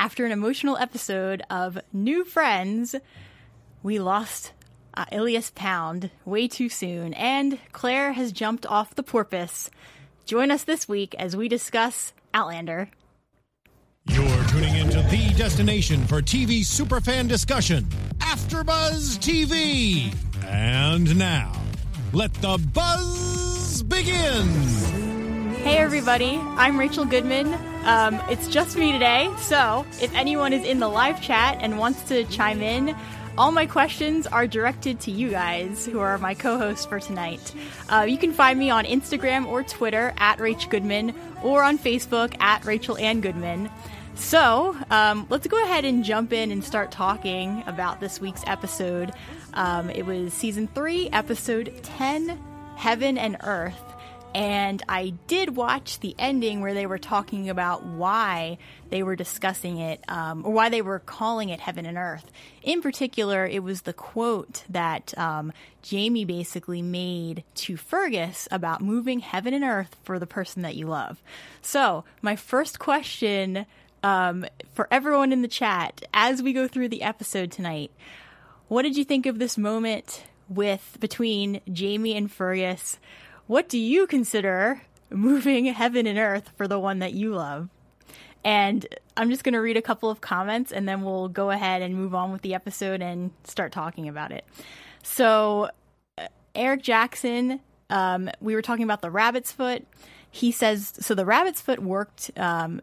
After an emotional episode of New Friends, we lost Ilias Pound way too soon, and Claire has jumped off the porpoise. Join us this week as we discuss Outlander. You're tuning into the destination for TV superfan discussion, AfterBuzz TV. And now, let the buzz begin. Hey everybody, I'm Rachel Goodman. It's just me today, so if anyone is in the live chat and wants to chime in, all my questions are directed to you guys, who are my co-hosts for tonight. You can find me on Instagram or Twitter at Rach Goodman, or on Facebook at Rachel Ann Goodman. So, let's go ahead and jump in and start talking about this week's episode. It was Season 3, Episode 10, Heaven and Earth. And I did watch the ending where they were talking about why they were discussing it, or why they were calling it Heaven and Earth. In particular, it was the quote that Jamie basically made to Fergus about moving heaven and earth for the person that you love. So, my first question for everyone in the chat, as we go through the episode tonight, what did you think of this moment between Jamie and Fergus? What do you consider moving heaven and earth for the one that you love? And I'm just going to read a couple of comments, and then we'll go ahead and move on with the episode and start talking about it. So, Eric Jackson, we were talking about the rabbit's foot. He says, so the rabbit's foot worked,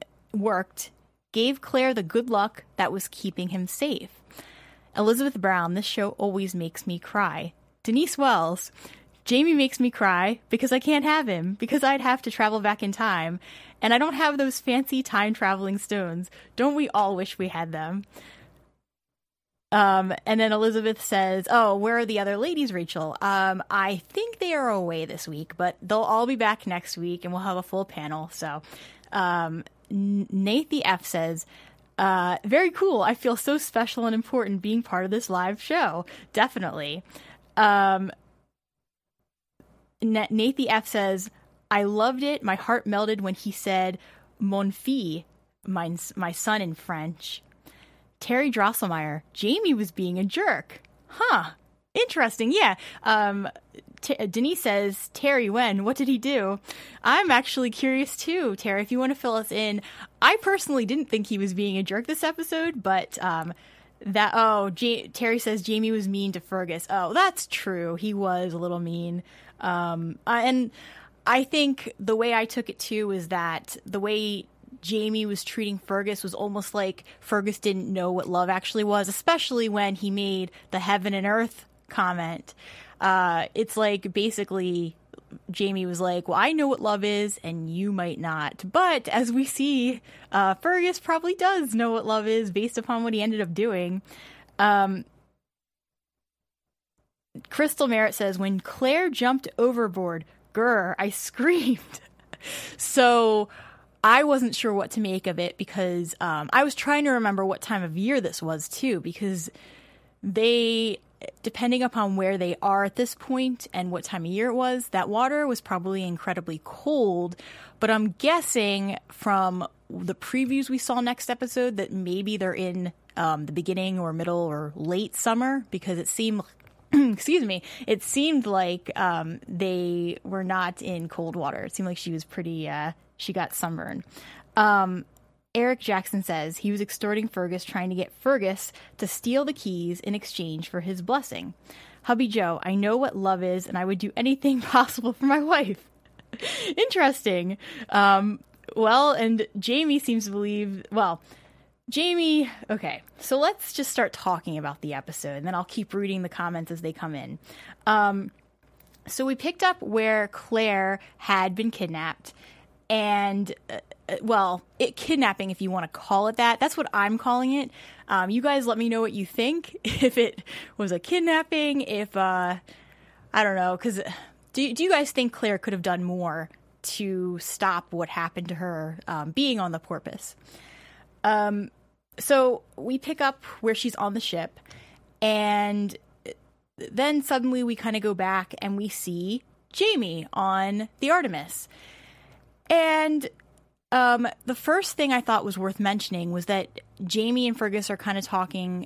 gave Claire the good luck that was keeping him safe. Elizabeth Brown, this show always makes me cry. Denise Wells, Jamie makes me cry because I can't have him, because I'd have to travel back in time, and I don't have those fancy time-traveling stones. Don't we all wish we had them? And then Elizabeth says, oh, where are the other ladies, Rachel? I think they are away this week, but they'll all be back next week, and we'll have a full panel. So, Nate the F says, very cool. I feel so special and important being part of this live show. Definitely. Nate the F says, I loved it. My heart melted when he said, mon fils, my son in French. Terry Drosselmeyer, Jamie was being a jerk. Huh. Interesting. Yeah. Denise says, Terry, when? What did he do? I'm actually curious too, Terry, if you want to fill us in. I personally didn't think he was being a jerk this episode, but Terry says Jamie was mean to Fergus. Oh, that's true. He was a little mean. And I think the way I took it too is that the way Jamie was treating Fergus was almost like Fergus didn't know what love actually was, especially when he made the heaven and earth comment. It's like basically Jamie was like, well, I know what love is and you might not. But as we see, Fergus probably does know what love is based upon what he ended up doing. Crystal Merritt says, when Claire jumped overboard, grr, I screamed. So I wasn't sure what to make of it because I was trying to remember what time of year this was too, because depending upon where they are at this point and what time of year it was, that water was probably incredibly cold. But I'm guessing from the previews we saw next episode that maybe they're in the beginning or middle or late summer, because it seemed it seemed like they were not in cold water. It seemed like she was she got sunburned. Eric Jackson says he was extorting Fergus, trying to get Fergus to steal the keys in exchange for his blessing. Hubby Joe, I know what love is, and I would do anything possible for my wife. Interesting. And Jamie seems to believe, Jamie, okay, so let's just start talking about the episode, and then I'll keep reading the comments as they come in. So we picked up where Claire had been kidnapped, and, kidnapping, if you want to call it that. That's what I'm calling it. You guys let me know what you think, if it was a kidnapping, I don't know, because do you guys think Claire could have done more to stop what happened to her being on the porpoise? So we pick up where she's on the ship, and then suddenly we kind of go back and we see Jamie on the Artemis. And The first thing I thought was worth mentioning was that Jamie and Fergus are kind of talking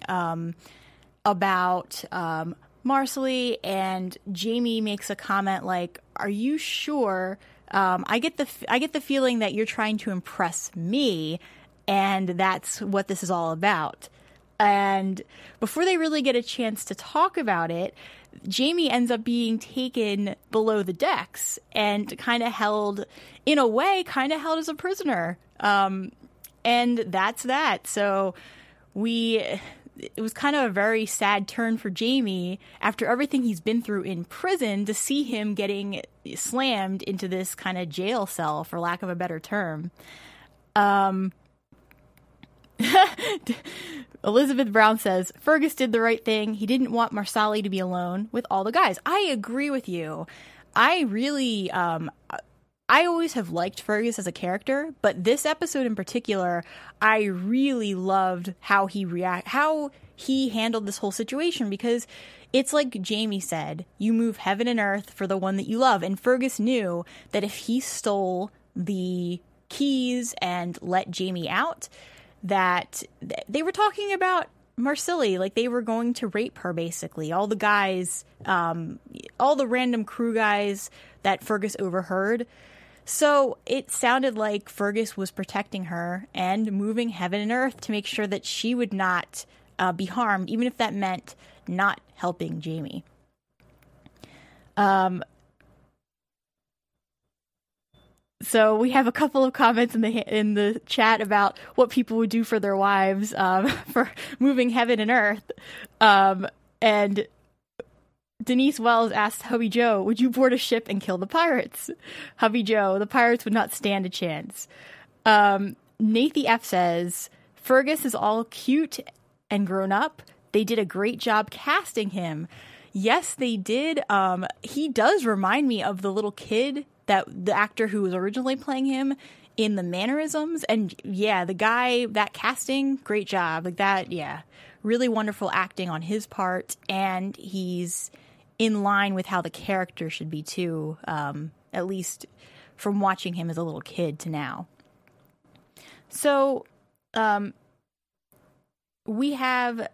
about Marcelly, and Jamie makes a comment like, "Are you sure? I get the feeling that you're trying to impress me, and that's what this is all about." And before they really get a chance to talk about it, Jamie ends up being taken below the decks and kind of held, in a way, as a prisoner. And that's that. So it was kind of a very sad turn for Jamie after everything he's been through in prison to see him getting slammed into this kind of jail cell, for lack of a better term. Elizabeth Brown says, Fergus did the right thing. He didn't want Marcelly to be alone with all the guys. I agree with you. I really, I always have liked Fergus as a character, but this episode in particular, I really loved how he handled this whole situation, because it's like Jamie said, you move heaven and earth for the one that you love. And Fergus knew that if he stole the keys and let Jamie out, that they were talking about Marcelly, like they were going to rape her, basically. All the guys, all the random crew guys that Fergus overheard. So it sounded like Fergus was protecting her and moving heaven and earth to make sure that she would not be harmed, even if that meant not helping Jamie. So we have a couple of comments in the chat about what people would do for their wives for moving heaven and earth. And Denise Wells asked Hubby Joe, would you board a ship and kill the pirates? Hubby Joe, the pirates would not stand a chance. Nathy F says, Fergus is all cute and grown up. They did a great job casting him. Yes, they did. He does remind me of the little kid, that the actor who was originally playing him, in the mannerisms. And yeah, the guy, that casting, great job. Like that, yeah. Really wonderful acting on his part. And he's in line with how the character should be too, at least from watching him as a little kid to now. So, we have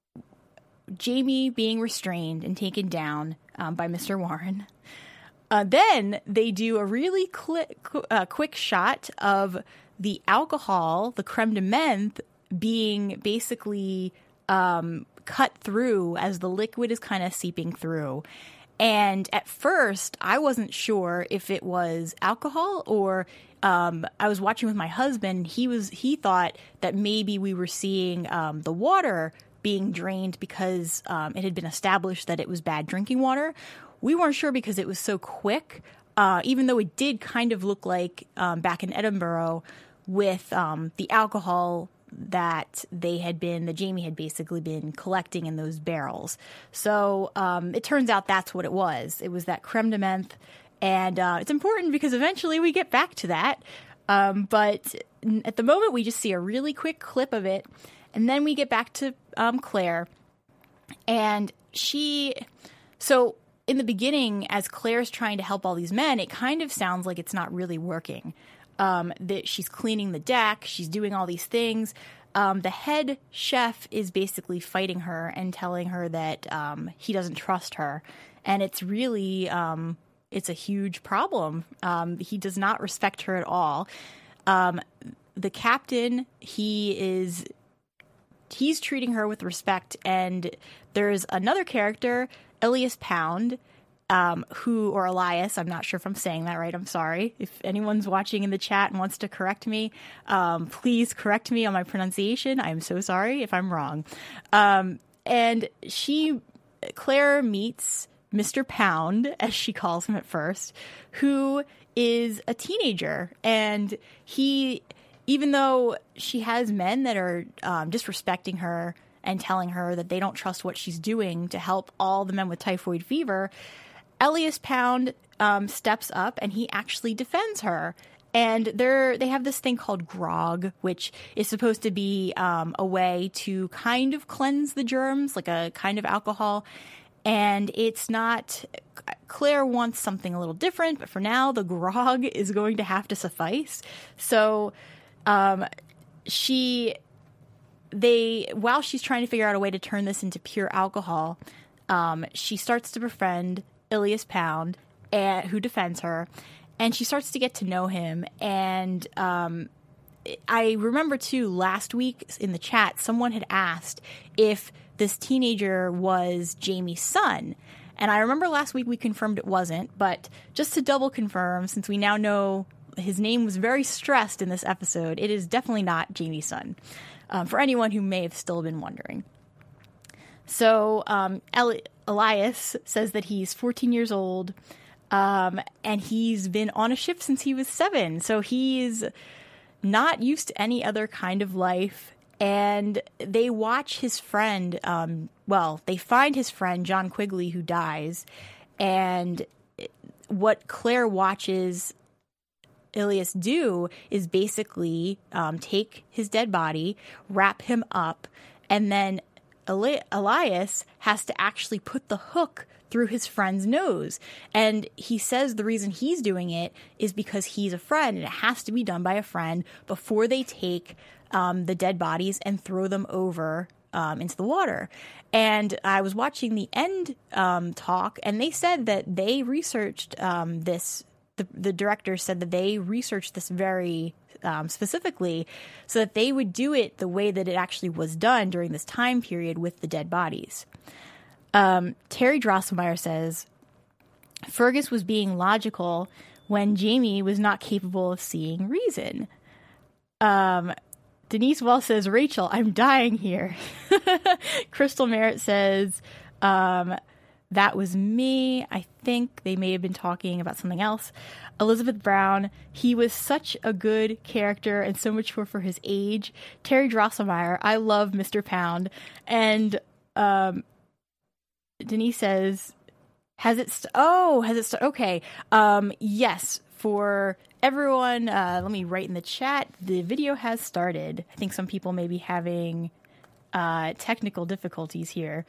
Jamie being restrained and taken down by Mr. Warren. Then they do a really quick shot of the alcohol, the creme de menthe, being basically cut through as the liquid is kind of seeping through. And at first, I wasn't sure if it was alcohol or I was watching with my husband. He thought that maybe we were seeing the water being drained because it had been established that it was bad drinking water. We weren't sure because it was so quick, even though it did kind of look like back in Edinburgh with the alcohol that Jamie had basically been collecting in those barrels. So it turns out that's what it was. It was that creme de menthe. And it's important because eventually we get back to that. But at the moment, we just see a really quick clip of it. And then we get back to Claire. And so in the beginning, as Claire's trying to help all these men, it kind of sounds like it's not really working. That she's cleaning the deck, she's doing all these things. The head chef is basically fighting her and telling her that he doesn't trust her. And it's really, it's a huge problem. He does not respect her at all. The captain, he's treating her with respect. And there's another character, Elias Pound, or Elias, I'm not sure if I'm saying that right, I'm sorry. If anyone's watching in the chat and wants to correct me, please correct me on my pronunciation. I'm so sorry if I'm wrong. And Claire meets Mr. Pound, as she calls him at first, who is a teenager. And even though she has men that are disrespecting her and telling her that they don't trust what she's doing to help all the men with typhoid fever, Elias Pound steps up and he actually defends her. And they have this thing called grog, which is supposed to be a way to kind of cleanse the germs, like a kind of alcohol. And it's not... Claire wants something a little different, but for now, the grog is going to have to suffice. So while she's trying to figure out a way to turn this into pure alcohol, she starts to befriend Ilias Pound, who defends her, and she starts to get to know him. And I remember, too, last week in the chat, someone had asked if this teenager was Jamie's son. And I remember last week we confirmed it wasn't, but just to double confirm, since we now know his name was very stressed in this episode, it is definitely not Jamie's son, for anyone who may have still been wondering. So Elias says that he's 14 years old, and he's been on a ship since he was 7, so he's not used to any other kind of life. And they watch his friend, they find his friend, John Quigley, who dies. And what Claire watches Ilias do is basically take his dead body, wrap him up, and then Elias has to actually put the hook through his friend's nose. And he says the reason he's doing it is because he's a friend, and it has to be done by a friend before they take the dead bodies and throw them over into the water. And I was watching the end talk, and they said that they researched this. The director said that they researched this very specifically so that they would do it the way that it actually was done during this time period with the dead bodies. Terry Drosselmeyer says, Fergus was being logical when Jamie was not capable of seeing reason. Denise Wells says, Rachel, I'm dying here. Crystal Merritt says, that was me. I think they may have been talking about something else. Elizabeth Brown, he was such a good character and so mature for his age. Terry Drosselmeyer, I love Mr. Pound. And Denise says, okay. Yes, for everyone, let me write in the chat, the video has started. I think some people may be having technical difficulties here.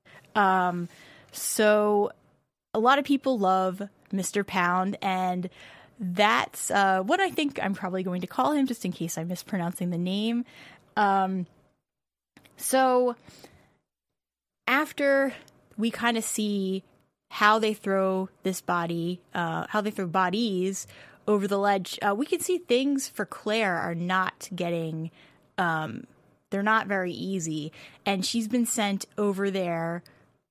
So a lot of people love Mr. Pound, and that's what I think I'm probably going to call him, just in case I'm mispronouncing the name. So after we kind of see how they throw bodies over the ledge, we can see things for Claire are not getting, they're not very easy. And she's been sent over there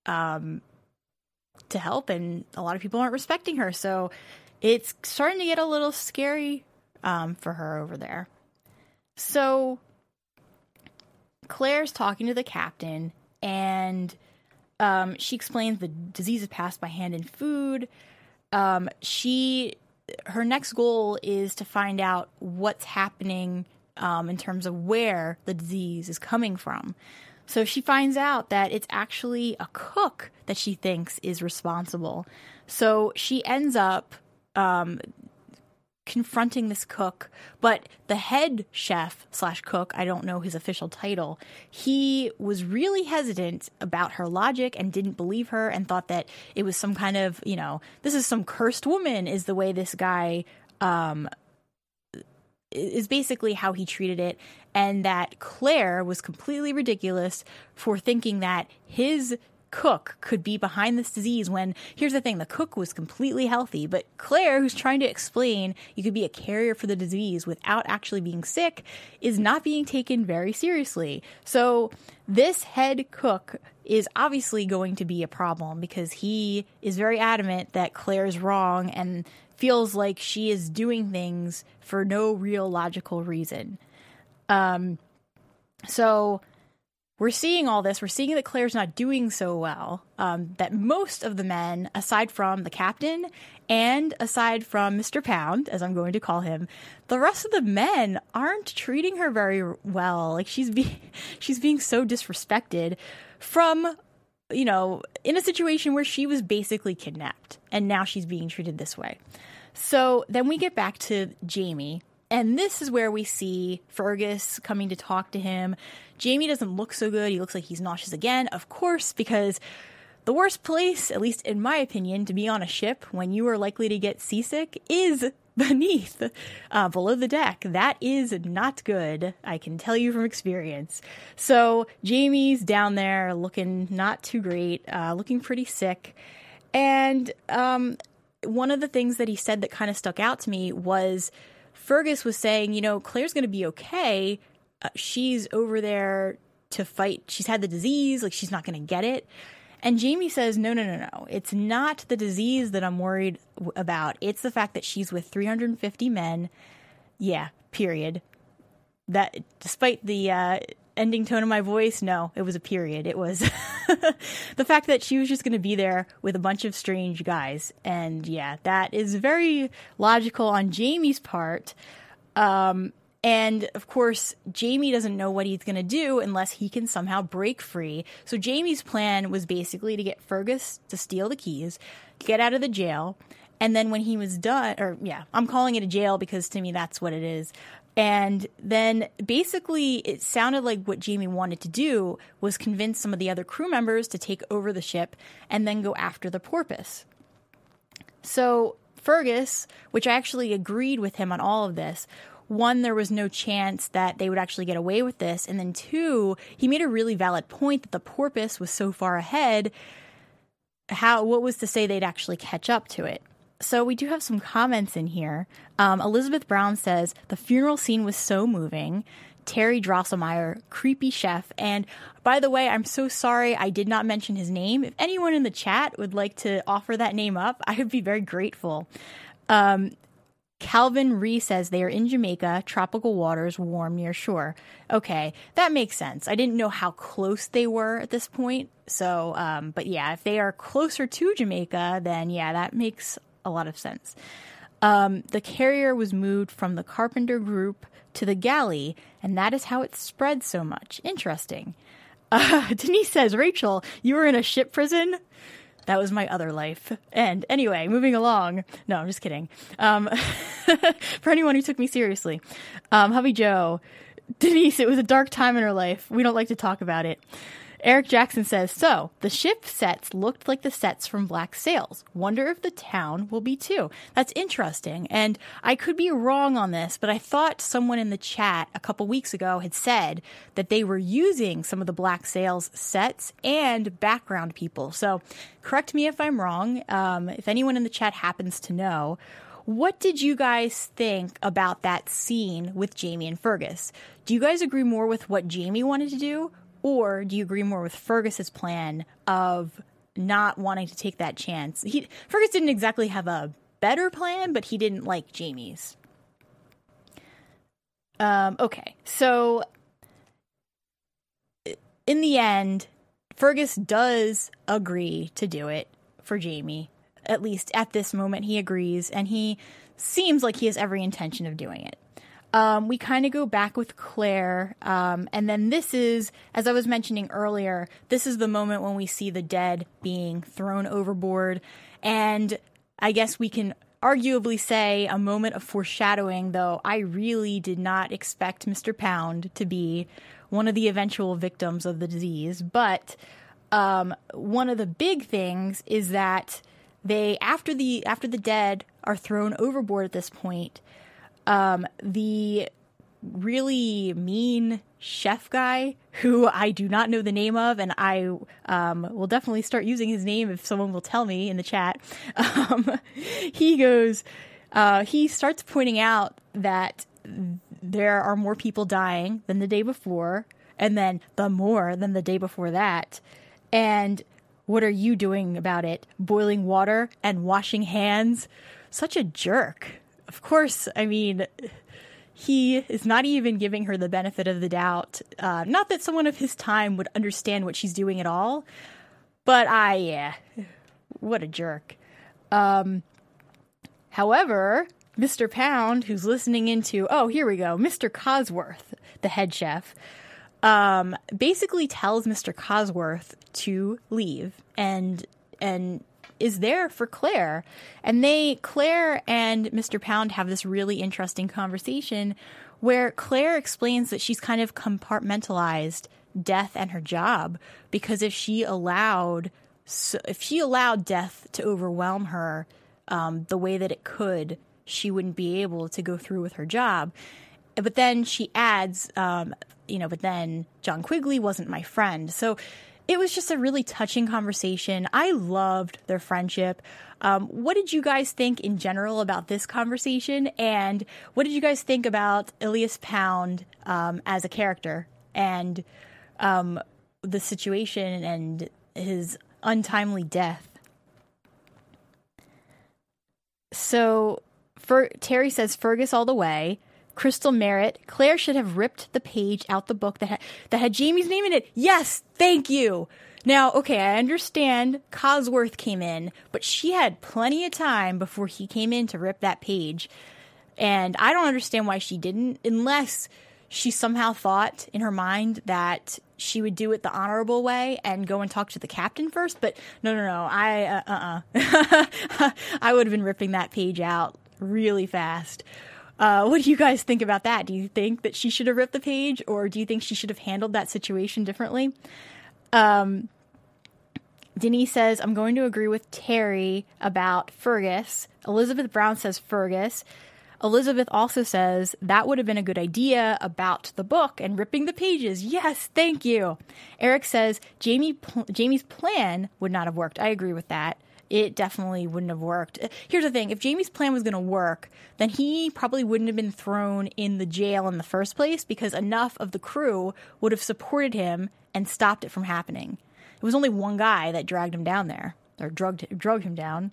to help, and a lot of people aren't respecting her. So it's starting to get a little scary for her over there. So Claire's talking to the captain, and she explains the disease is passed by hand and food. Her next goal is to find out what's happening in terms of where the disease is coming from. So she finds out that it's actually a cook that she thinks is responsible. So she ends up confronting this cook, but the head chef / cook, I don't know his official title, he was really hesitant about her logic and didn't believe her and thought that it was some kind of, this is some cursed woman, is the way this guy is basically how he treated it, and that Claire was completely ridiculous for thinking that his cook could be behind this disease when, here's the thing, the cook was completely healthy, but Claire, who's trying to explain you could be a carrier for the disease without actually being sick, is not being taken very seriously. So this head cook is obviously going to be a problem because he is very adamant that Claire's wrong and feels like she is doing things for no real logical reason. So we're seeing all this. We're seeing that Claire's not doing so well, that most of the men, aside from the captain and aside from Mr. Pound, as I'm going to call him, the rest of the men aren't treating her very well. Like she's being so disrespected from, in a situation where she was basically kidnapped and now she's being treated this way. So then we get back to Jamie, and this is where we see Fergus coming to talk to him. Jamie doesn't look so good. He looks like he's nauseous again, of course, because the worst place, at least in my opinion, to be on a ship when you are likely to get seasick is beneath, below the deck. That is not good. I can tell you from experience. So Jamie's down there looking not too great, looking pretty sick. And one of the things that he said that kind of stuck out to me was Fergus was saying, you know, Claire's going to be okay. She's over there to fight. She's had the disease. Like, she's not going to get it. And Jamie says, no. It's not the disease that I'm worried about. It's the fact that she's with 350 men. Yeah, period. That, despite the ending tone of my voice, no, it was a period. It was the fact that she was just going to be there with a bunch of strange guys. And yeah, that is very logical on Jamie's part. And, of course, Jamie doesn't know what he's going to do unless he can somehow break free. So Jamie's plan was basically to get Fergus to steal the keys, get out of the jail, and then when he was done, or yeah, I'm calling it a jail because to me that's what it is. And then basically it sounded like what Jamie wanted to do was convince some of the other crew members to take over the ship and then go after the porpoise. So Fergus, which I actually agreed with him on all of this, one, there was no chance that they would actually get away with this. And then two, he made a really valid point that the porpoise was so far ahead. What was to say they'd actually catch up to it? So we do have some comments in here. Elizabeth Brown says, the funeral scene was so moving. Terry Drosselmeyer, creepy chef. And by the way, I'm so sorry I did not mention his name. If anyone in the chat would like to offer that name up, I would be very grateful. Calvin Ree says they are in Jamaica, tropical waters, warm near shore. Okay, that makes sense. I didn't know how close they were at this point. So, but yeah, if they are closer to Jamaica, then yeah, that makes a lot of sense. The carrier was moved from the Carpenter group to the galley, and that is how it spread so much. Interesting. Denise says, Rachel, you were in a ship prison? That was my other life. And anyway, moving along. No, I'm just kidding. For anyone who took me seriously. Hubby Joe, Denise, it was a dark time in her life. We don't like to talk about it. Eric Jackson says, so, the ship sets looked like the sets from Black Sails. Wonder if the town will be too. That's interesting. And I could be wrong on this, but I thought someone in the chat a couple weeks ago had said that they were using some of the Black Sails sets and background people. So correct me if I'm wrong. If anyone in the chat happens to know, what did you guys think about that scene with Jamie and Fergus? Do you guys agree more with what Jamie wanted to do? Or do you agree more with Fergus's plan of not wanting to take that chance? Fergus didn't exactly have a better plan, but he didn't like Jamie's. Okay, so in the end, Fergus does agree to do it for Jamie. At least at this moment, he agrees, and he seems like he has every intention of doing it. We kind of go back with Claire, and then this is, as I was mentioning earlier, this is the moment when we see the dead being thrown overboard, and I guess we can arguably say a moment of foreshadowing, though I really did not expect Mr. Pound to be one of the eventual victims of the disease, but one of the big things is that after the dead are thrown overboard at this point, the really mean chef guy, who I do not know the name of, and I will definitely start using his name if someone will tell me in the chat. He starts pointing out that there are more people dying than the day before, and then more than the day before that. And what are you doing about it? Boiling water and washing hands? Such a jerk. Of course, I mean, he is not even giving her the benefit of the doubt. Not that someone of his time would understand what she's doing at all, but what a jerk. However, Mr. Pound, who's listening into, here we go, Mr. Cosworth, the head chef, basically tells Mr. Cosworth to leave and is there for Claire. And Claire and Mr. Pound have this really interesting conversation where Claire explains that she's kind of compartmentalized death and her job, because if she allowed so if she allowed death to overwhelm her the way that it could, she wouldn't be able to go through with her job. But then she adds, but then John Quigley wasn't my friend. So it was just a really touching conversation. I loved their friendship. What did you guys think in general about this conversation? And what did you guys think about Elias Pound as a character and the situation and his untimely death? So Terry says Fergus all the way. Crystal Merritt, Claire should have ripped the page out the book that had Jamie's name in it. Yes, thank you. Now, okay, I understand Cosworth came in, but she had plenty of time before he came in to rip that page. And I don't understand why she didn't, unless she somehow thought in her mind that she would do it the honorable way and go and talk to the captain first. But no, I would have been ripping that page out really fast. What do you guys think about that? Do you think that she should have ripped the page, or do you think she should have handled that situation differently? Denise says, I'm going to agree with Terry about Fergus. Elizabeth Brown says Fergus. Elizabeth also says that would have been a good idea about the book and ripping the pages. Yes, thank you. Eric says Jamie's plan would not have worked. I agree with that. It definitely wouldn't have worked. Here's the thing. If Jamie's plan was going to work, then he probably wouldn't have been thrown in the jail in the first place, because enough of the crew would have supported him and stopped it from happening. It was only one guy that dragged him down there, or drugged him down.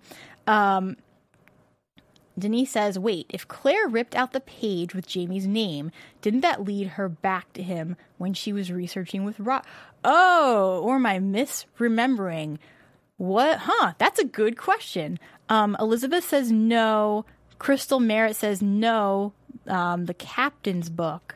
Denise says, wait, if Claire ripped out the page with Jamie's name, didn't that lead her back to him when she was researching with Rob? Oh, or am I misremembering? What? Huh, that's a good question. Elizabeth says no. Crystal Merritt says no. The captain's book.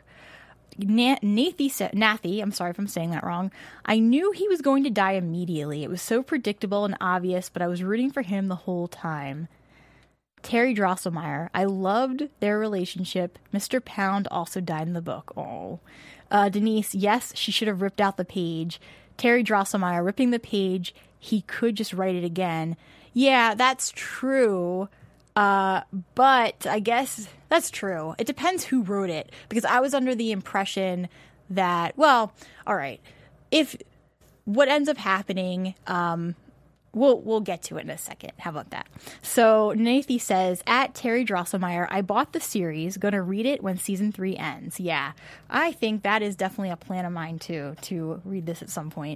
Nathy, I'm sorry if I'm saying that wrong. I knew he was going to die immediately. It was so predictable and obvious, but I was rooting for him the whole time. Terry Drosselmeyer, I loved their relationship. Mr. Pound also died in the book. Oh. Denise, yes, she should have ripped out the page. Terry Drosselmeyer, ripping the page, he could just write it again. Yeah, that's true. But I guess that's true. It depends who wrote it, because I was under the impression that, well, all right, if what ends up happening, we'll get to it in a second. How about that? So Nathy says, at Terry Drosselmeyer, I bought the series, gonna read it when season 3 ends. Yeah, I think that is definitely a plan of mine too, to read this at some point.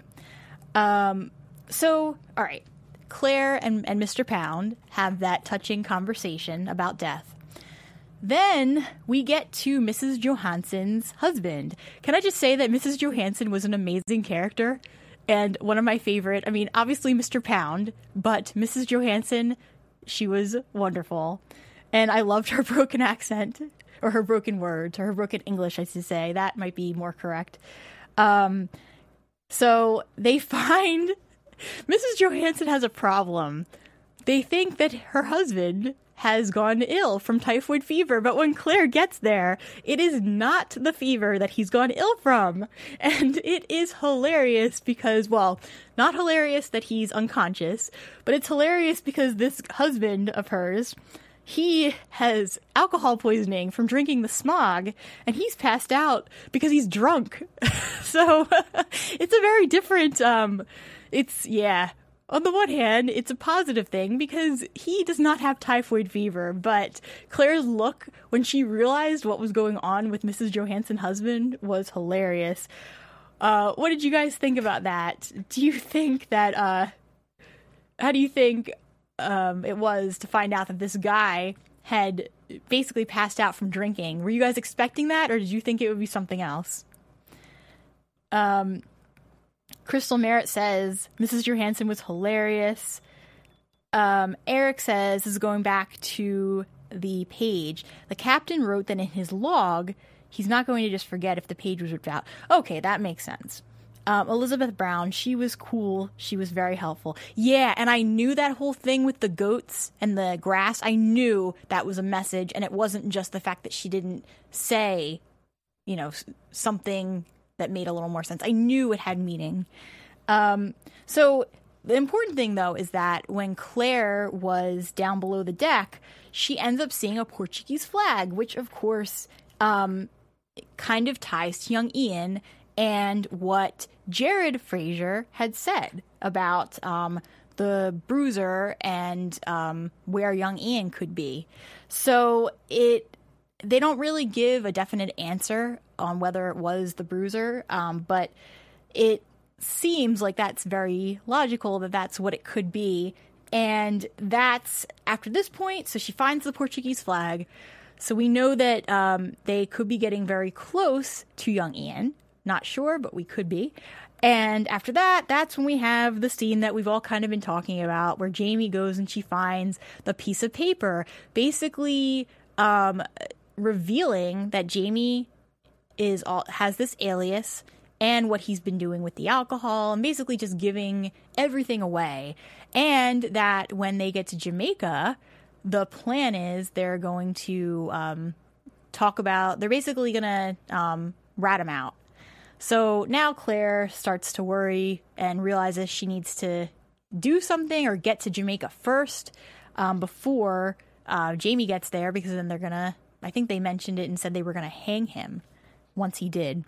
So, all right, Claire and Mr. Pound have that touching conversation about death. Then we get to Mrs. Johansson's husband. Can I just say that Mrs. Johansson was an amazing character and one of my favorite? I mean, obviously Mr. Pound, but Mrs. Johansson, she was wonderful. And I loved her broken accent, or her broken words, or her broken English, I should say. That might be more correct. So they find Mrs. Johansson has a problem. They think that her husband has gone ill from typhoid fever, but when Claire gets there, it is not the fever that he's gone ill from. And it is hilarious because, well, not hilarious that he's unconscious, but it's hilarious because this husband of hers, he has alcohol poisoning from drinking the smog, and he's passed out because he's drunk. So it's a very different, on the one hand, it's a positive thing because he does not have typhoid fever, but Claire's look when she realized what was going on with Mrs. Johansson's husband was hilarious. What did you guys think about that? Do you think that, how do you think it was to find out that this guy had basically passed out from drinking? Were you guys expecting that, or did you think it would be something else? Crystal Merritt says Mrs. Johansson was hilarious. Eric says, this is going back to the page, the captain wrote that in his log, he's not going to just forget if the page was ripped out. Okay, that makes sense. Elizabeth Brown, she was cool. She was very helpful. Yeah, and I knew that whole thing with the goats and the grass. I knew that was a message, and it wasn't just the fact that she didn't say, something that made a little more sense. I knew it had meaning. So the important thing, though, is that when Claire was down below the deck, she ends up seeing a Portuguese flag, which, of course, kind of ties to young Ian and what Jared Fraser had said about the bruiser and where young Ian could be. So they don't really give a definite answer on whether it was the bruiser, but it seems like that's very logical that that's what it could be. And that's after this point. So she finds the Portuguese flag. So we know that they could be getting very close to young Ian. Not sure, but we could be. And after that, that's when we have the scene that we've all kind of been talking about, where Jamie goes and she finds the piece of paper, basically revealing that Jamie has this alias and what he's been doing with the alcohol, and basically just giving everything away. And that when they get to Jamaica, the plan is they're going to they're basically going to rat him out. So now Claire starts to worry and realizes she needs to do something or get to Jamaica first before Jamie gets there, because then they're going to, I think they mentioned it and said they were going to hang him once he did.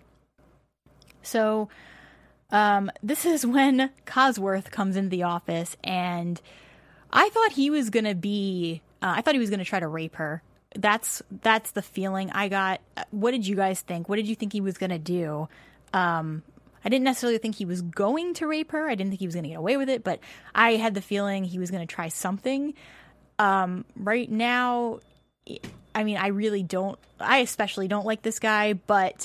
So this is when Cosworth comes into the office, and I thought he was going to try to rape her. That's the feeling I got. What did you guys think? What did you think he was going to do? I didn't necessarily think he was going to rape her. I didn't think he was going to get away with it, but I had the feeling he was going to try something. Right now, I mean, I especially don't like this guy, but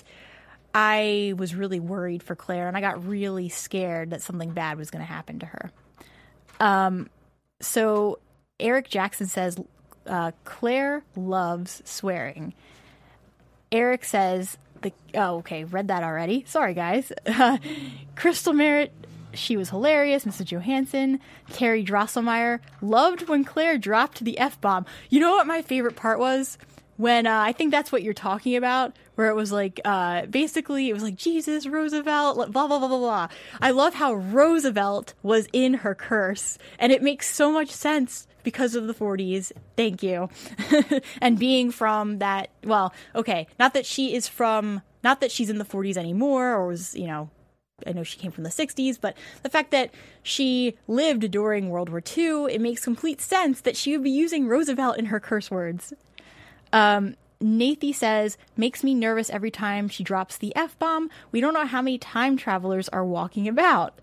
I was really worried for Claire, and I got really scared that something bad was going to happen to her. So Eric Jackson says, Claire loves swearing. Eric says, read that already. Sorry, guys. Crystal Merritt, she was hilarious. Mrs. Johansson, Terry Drosselmeyer, loved when Claire dropped the F-bomb. You know what my favorite part was? When, I think that's what you're talking about, where it was like, basically, it was like, Jesus, Roosevelt, blah, blah, blah, blah, blah. I love how Roosevelt was in her curse, and it makes so much sense because of the 40s. Thank you. And being from that, well, okay, not that she's in the 40s anymore, or was, I know she came from the 60s, but the fact that she lived during World War II, it makes complete sense that she would be using Roosevelt in her curse words. Nathy says, makes me nervous every time she drops the F-bomb. We don't know how many time travelers are walking about.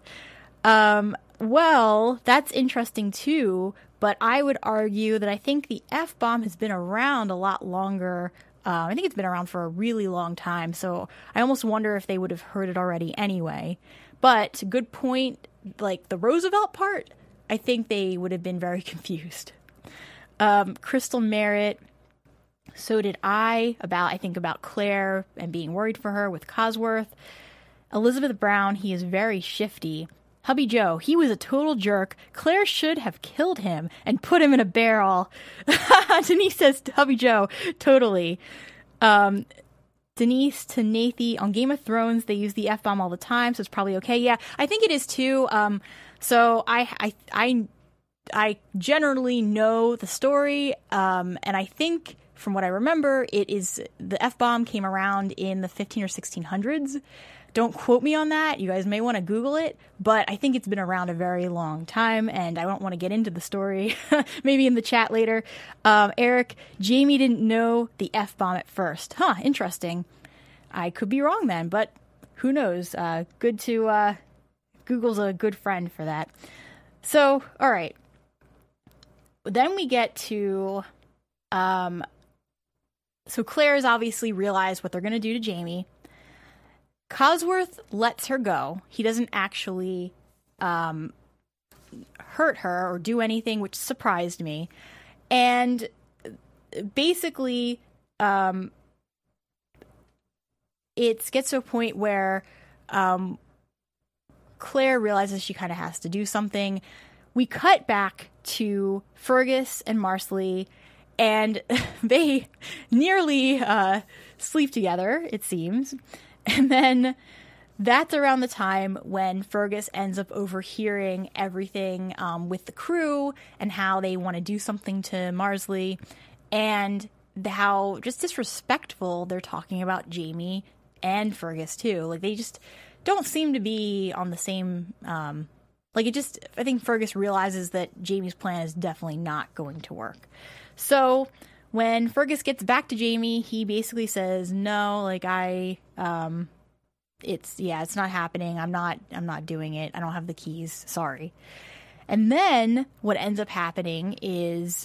Well, that's interesting too, but I would argue that I think the F-bomb has been around a lot longer. I think it's been around for a really long time, so I almost wonder if they would have heard it already anyway. But good point, like the Roosevelt part, I think they would have been very confused. Crystal Merritt, so did I think about Claire and being worried for her with Cosworth. Elizabeth Brown, he is very shifty. Hubby Joe, he was a total jerk. Claire should have killed him and put him in a barrel. Denise says, Hubby Joe, totally. Denise to Nathy, on Game of Thrones, they use the F-bomb all the time, so it's probably okay. Yeah, I think it is too. So I generally know the story, and I think from what I remember, the F-bomb came around in the 15 or 1600s. Don't quote me on that. You guys may want to Google it, but I think it's been around a very long time, and I don't want to get into the story. Maybe in the chat later. Eric, Jamie didn't know the F-bomb at first. Huh, interesting. I could be wrong then, but who knows? Google's a good friend for that. So, all right. Then we get to... So Claire's obviously realized what they're going to do to Jamie. Cosworth lets her go. He doesn't actually hurt her or do anything, which surprised me. And basically, it gets to a point where Claire realizes she kind of has to do something. We cut back to Fergus and Marsley, and they nearly sleep together, it seems. And then that's around the time when Fergus ends up overhearing everything with the crew and how they want to do something to Marsley, and how just disrespectful they're talking about Jamie and Fergus too. Like, they just don't seem to be on the same, I think Fergus realizes that Jamie's plan is definitely not going to work. So when Fergus gets back to Jamie, he basically says, no, like, it's not happening. I'm not doing it. I don't have the keys. Sorry. And then what ends up happening is,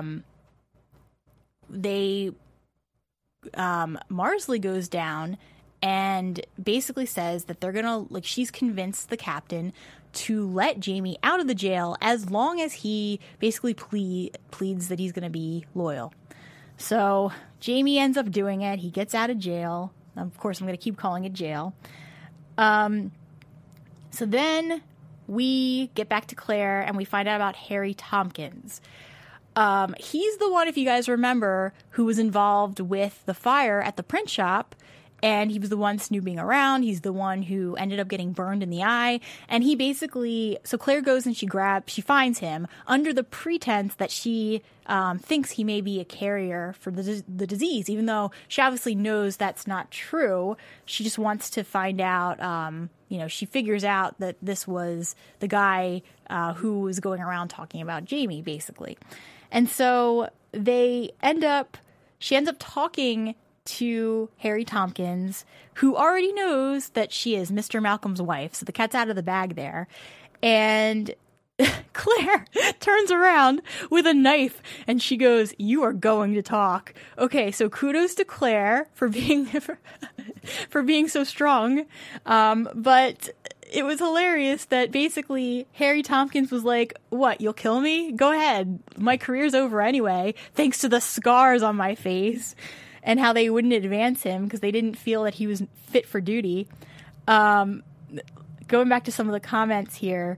Marsley goes down and basically says that they're gonna, like, she's convinced the captain to let Jamie out of the jail as long as he basically pleads that he's gonna be loyal. So Jamie ends up doing it. He gets out of jail. Of course, I'm gonna keep calling it jail. So then we get back to Claire and we find out about Harry Tompkins. He's the one, if you guys remember, who was involved with the fire at the print shop, and he was the one snooping around. He's the one who ended up getting burned in the eye, and he basically, so Claire goes and she finds him under the pretense that she thinks he may be a carrier for the disease, even though she obviously knows that's not true. She just wants to find out, she figures out that this was the guy who was going around talking about Jamie, basically. And so she ends up talking to Harry Tompkins, who already knows that she is Mr. Malcolm's wife. So the cat's out of the bag there. And Claire turns around with a knife and she goes, "You are going to talk." Okay, so kudos to Claire for being for being so strong. But it was hilarious that basically Harry Tompkins was like, "What, you'll kill me? Go ahead. My career's over anyway, thanks to the scars on my face." And how they wouldn't advance him because they didn't feel that he was fit for duty. Going back to some of the comments here,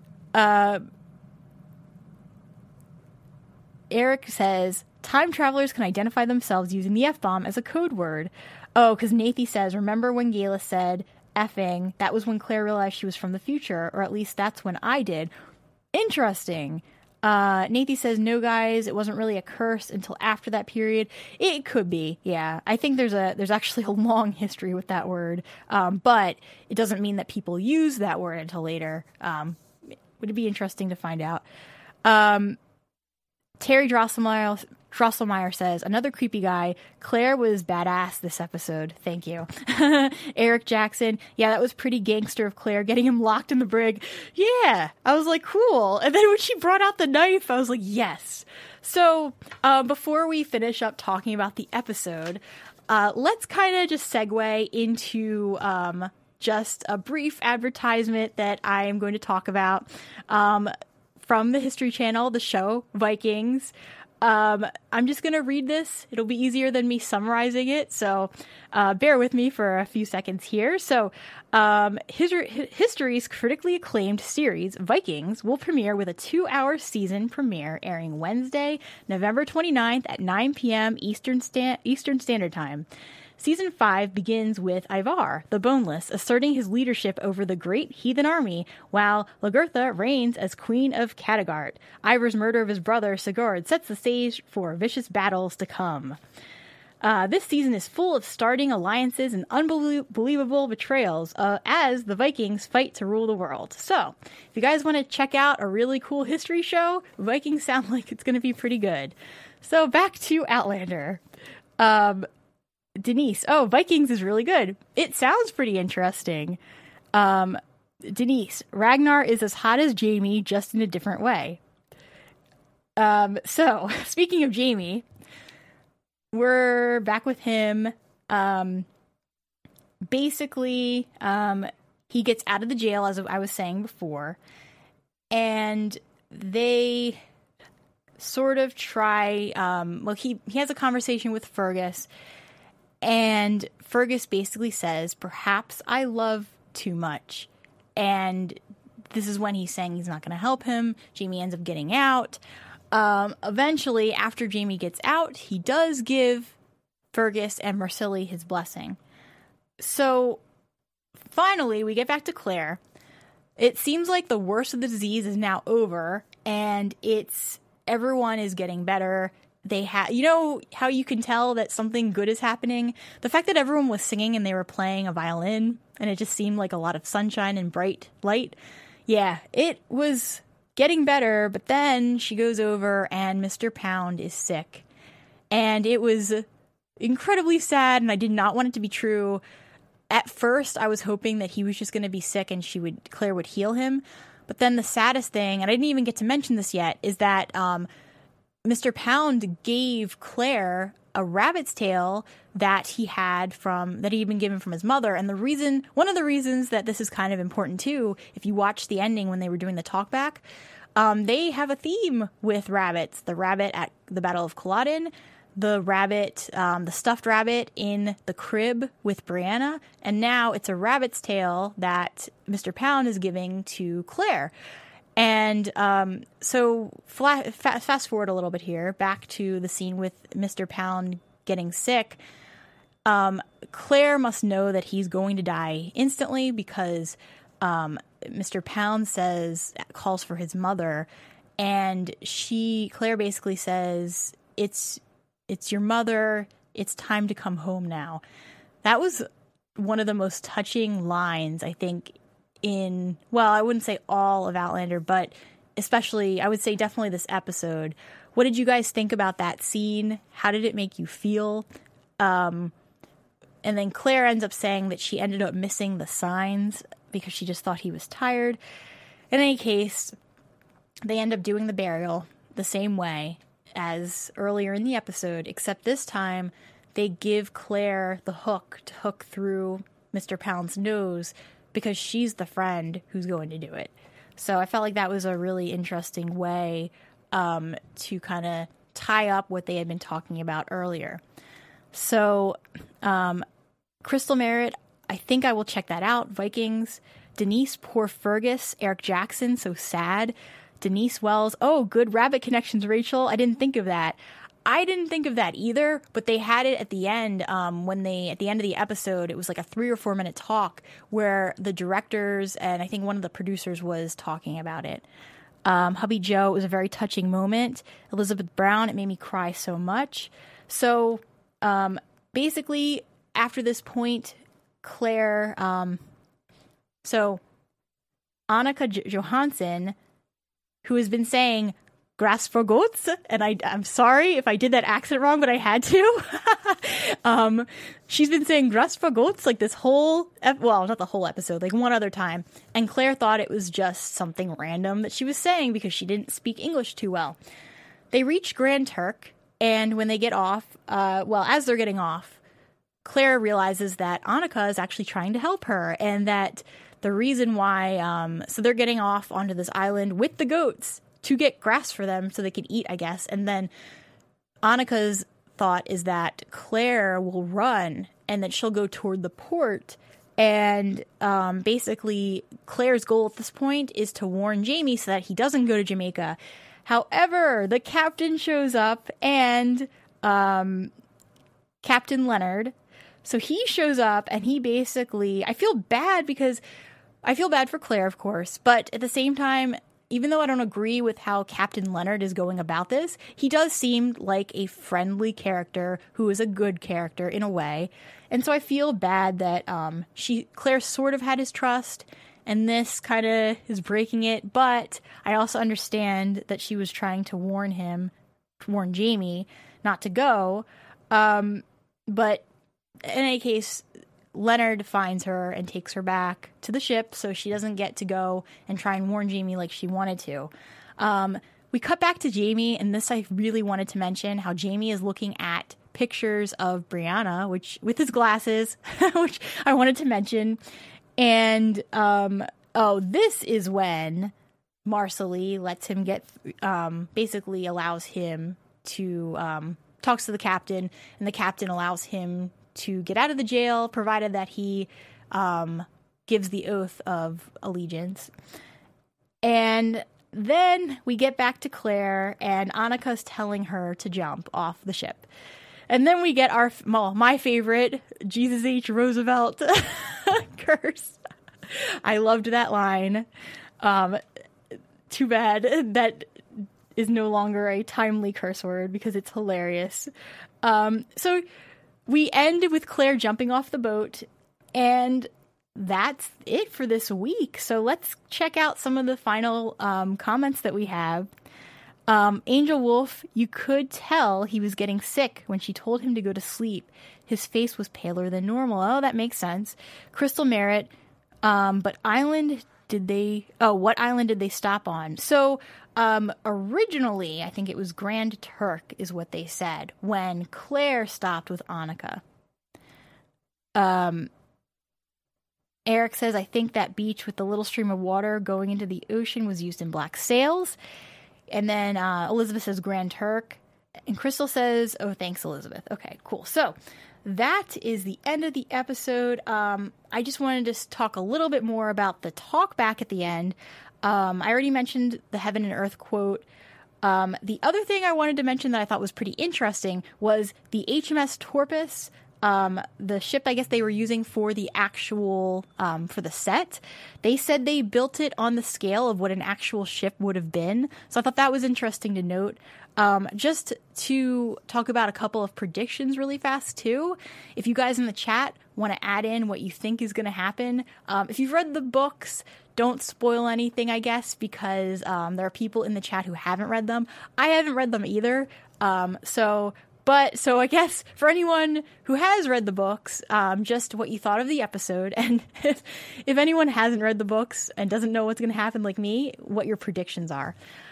Eric says, time travelers can identify themselves using the F-bomb as a code word. Oh, because Nathy says, remember when Gayla said effing? That was when Claire realized she was from the future, or at least that's when I did. Interesting. Nathy says, no, guys, it wasn't really a curse until after that period. It could be, yeah. I think there's actually a long history with that word, but it doesn't mean that people use that word until later. Would it be interesting to find out? Terry Drosselmeyer says, another creepy guy. Claire was badass this episode. Thank you. Eric Jackson. Yeah, that was pretty gangster of Claire, getting him locked in the brig. Yeah, I was like, cool. And then when she brought out the knife, I was like, yes. So before we finish up talking about the episode, let's kind of just segue into just a brief advertisement that I am going to talk about from the History Channel, the show Vikings. I'm just going to read this. It'll be easier than me summarizing it, so bear with me for a few seconds here. So, History's critically acclaimed series, Vikings, will premiere with a 2-hour season premiere airing Wednesday, November 29th at 9 p.m. Eastern Standard Time. Season 5 begins with Ivar, the Boneless, asserting his leadership over the great heathen army, while Lagertha reigns as Queen of Kattegat. Ivar's murder of his brother, Sigurd, sets the stage for vicious battles to come. This season is full of starting alliances and unbelievable betrayals as the Vikings fight to rule the world. So, if you guys want to check out a really cool history show, Vikings sound like it's going to be pretty good. So, back to Outlander. Denise, Vikings is really good. It sounds pretty interesting. Denise, Ragnar is as hot as Jamie, just in a different way. So, speaking of Jamie, we're back with him. Basically, he gets out of the jail, as I was saying before, and they sort of try, he has a conversation with Fergus, and Fergus basically says, perhaps I love too much. And this is when he's saying he's not going to help him. Jamie ends up getting out. Eventually, after Jamie gets out, he does give Fergus and Marcilli his blessing. So finally, we get back to Claire. It seems like the worst of the disease is now over, and everyone is getting better. You know how you can tell that something good is happening? The fact that everyone was singing and they were playing a violin, and it just seemed like a lot of sunshine and bright light. Yeah, it was getting better, but then she goes over and Mr. Pound is sick. And it was incredibly sad, and I did not want it to be true. At first, I was hoping that he was just going to be sick and Claire would heal him. But then the saddest thing, and I didn't even get to mention this yet, is that Mr. Pound gave Claire a rabbit's tail that he had been given from his mother. And one of the reasons that this is kind of important too, if you watch the ending when they were doing the talkback, they have a theme with rabbits. The rabbit at the Battle of Culloden, the rabbit, the stuffed rabbit in the crib with Brianna, and now it's a rabbit's tail that Mr. Pound is giving to Claire. And so fast forward a little bit here, back to the scene with Mr. Pound getting sick. Claire must know that he's going to die instantly because Mr. Pound calls for his mother, and Claire basically says, it's your mother, it's time to come home now. That was one of the most touching lines, I think, I wouldn't say all of Outlander, but especially, I would say definitely this episode. What did you guys think about that scene? How did it make you feel? And then Claire ends up saying that she ended up missing the signs because she just thought he was tired. In any case, they end up doing the burial the same way as earlier in the episode, except this time they give Claire the hook to hook through Mr. Pound's nose because she's the friend who's going to do it. So I felt like that was a really interesting way to kind of tie up what they had been talking about earlier. So Crystal Merritt, I think I will check that out. Vikings, Denise, poor Fergus, Eric Jackson, so sad. Denise Wells, oh, good rabbit connections, Rachel. I didn't think of that. I didn't think of that either, but they had it at the end at the end of the episode, it was like a 3 or 4 minute talk where the directors and I think one of the producers was talking about it. Hubby Joe, it was a very touching moment. Elizabeth Brown, it made me cry so much. So basically, after this point, Claire, so Annika Johansson, who has been saying "grass for goats," and I'm sorry if I did that accent wrong, but I had to. She's been saying "grass for goats" like this whole, not the whole episode, like one other time. And Claire thought it was just something random that she was saying because she didn't speak English too well. They reach Grand Turk, and when they get off, as they're getting off, Claire realizes that Annika is actually trying to help her, and that the reason why, so they're getting off onto this island with the goats to get grass for them so they can eat, I guess. And then Annika's thought is that Claire will run and that she'll go toward the port. And basically, Claire's goal at this point is to warn Jamie so that he doesn't go to Jamaica. However, the captain shows up and Captain Leonard. So he shows up and he basically, I feel bad for Claire, of course, but at the same time, even though I don't agree with how Captain Leonard is going about this, he does seem like a friendly character who is a good character in a way. And so I feel bad that Claire sort of had his trust, and this kind of is breaking it. But I also understand that she was trying to warn Jamie not to go. But in any case, Leonard finds her and takes her back to the ship so she doesn't get to go and try and warn Jamie like she wanted to. We cut back to Jamie, and this I really wanted to mention, how Jamie is looking at pictures of Brianna, with his glasses, which I wanted to mention. And, this is when Marsali lets him basically allows him to, talks to the captain, and the captain allows him to get out of the jail, provided that he gives the oath of allegiance. And then we get back to Claire, and Annika's telling her to jump off the ship. And then we get my favorite, Jesus H. Roosevelt curse. I loved that line. Too bad that is no longer a timely curse word because it's hilarious. So we end with Claire jumping off the boat, and that's it for this week. So let's check out some of the final comments that we have. Angel Wolf, you could tell he was getting sick when she told him to go to sleep. His face was paler than normal. Oh, that makes sense. Crystal Merritt, what island did they stop on? So, originally, I think it was Grand Turk is what they said when Claire stopped with Annika. Eric says, I think that beach with the little stream of water going into the ocean was used in Black Sails. And then Elizabeth says Grand Turk. And Crystal says, oh, thanks, Elizabeth. Okay, cool. So that is the end of the episode. I just wanted to talk a little bit more about the talk back at the end. I already mentioned the heaven and earth quote. The other thing I wanted to mention that I thought was pretty interesting was the HMS Torpus. The ship I guess they were using for the actual for the set, they said they built it on the scale of what an actual ship would have been. So I thought that was interesting to note. Just to talk about a couple of predictions really fast too. If you guys in the chat want to add in what you think is going to happen, if you've read the books, don't spoil anything, I guess, because there are people in the chat who haven't read them. I haven't read them either. So I guess for anyone who has read the books, just what you thought of the episode, and if anyone hasn't read the books and doesn't know what's going to happen like me, what your predictions are.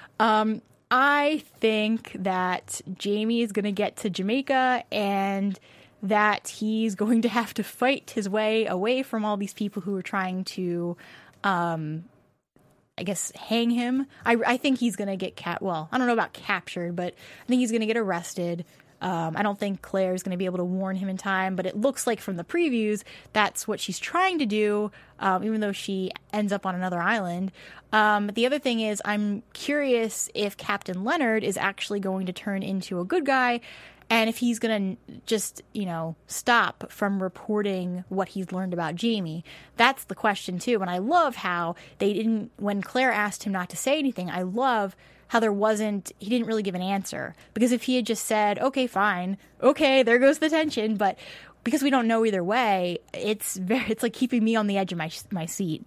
I think that Jamie is going to get to Jamaica and that he's going to have to fight his way away from all these people who are trying to, I guess, hang him. I think he's going to get I don't know about captured, but I think he's going to get arrested. I don't think Claire's going to be able to warn him in time, but it looks like from the previews that's what she's trying to do, even though she ends up on another island. The other thing is I'm curious if Captain Leonard is actually going to turn into a good guy and if he's going to just, stop from reporting what he's learned about Jamie. That's the question, too. And I love how when Claire asked him not to say anything, I love how he didn't really give an answer. Because if he had just said, okay, fine, okay, there goes the tension. But because we don't know either way, it's like keeping me on the edge of my seat.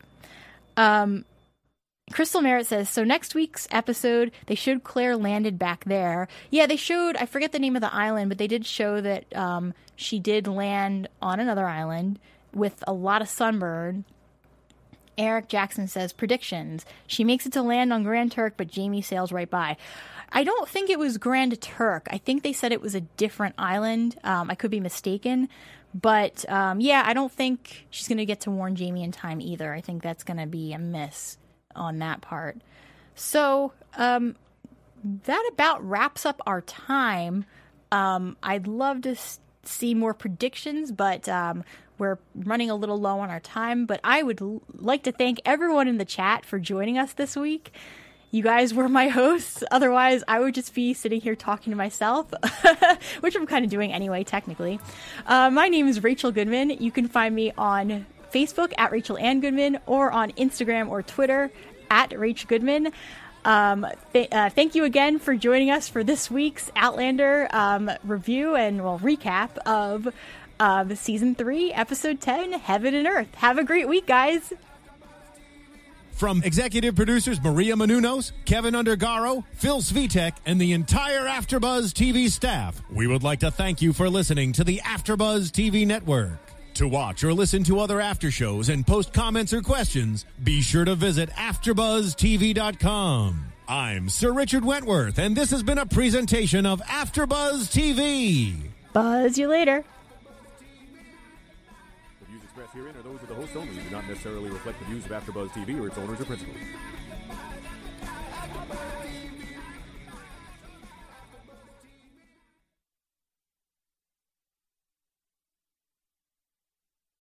Crystal Merritt says, so next week's episode, they showed Claire landed back there. Yeah, they showed, I forget the name of the island, but they did show that she did land on another island with a lot of sunburn. Eric Jackson says, predictions. She makes it to land on Grand Turk, but Jamie sails right by. I don't think it was Grand Turk. I think they said it was a different island. I could be mistaken. But, I don't think she's going to get to warn Jamie in time either. I think that's going to be a miss on that part. So, that about wraps up our time. I'd love to see more predictions, but we're running a little low on our time. But I would like to thank everyone in the chat for joining us this week. You guys were my hosts. Otherwise, I would just be sitting here talking to myself, which I'm kind of doing anyway, technically. My name is Rachel Goodman. You can find me on Facebook at Rachel Ann Goodman or on Instagram or Twitter at Rach Goodman. Thank you again for joining us for this week's Outlander review and recap of Season 3, Episode 10, Heaven and Earth. Have a great week, guys. From executive producers Maria Menounos, Kevin Undergaro, Phil Svitek, and the entire AfterBuzz TV staff, we would like to thank you for listening to the AfterBuzz TV network. To watch or listen to other after shows and post comments or questions, be sure to visit AfterBuzzTV.com. I'm Sir Richard Wentworth, and this has been a presentation of AfterBuzz TV. Buzz you later. The views expressed herein are those of the host only and do not necessarily reflect the views of AfterBuzz TV or its owners or principals.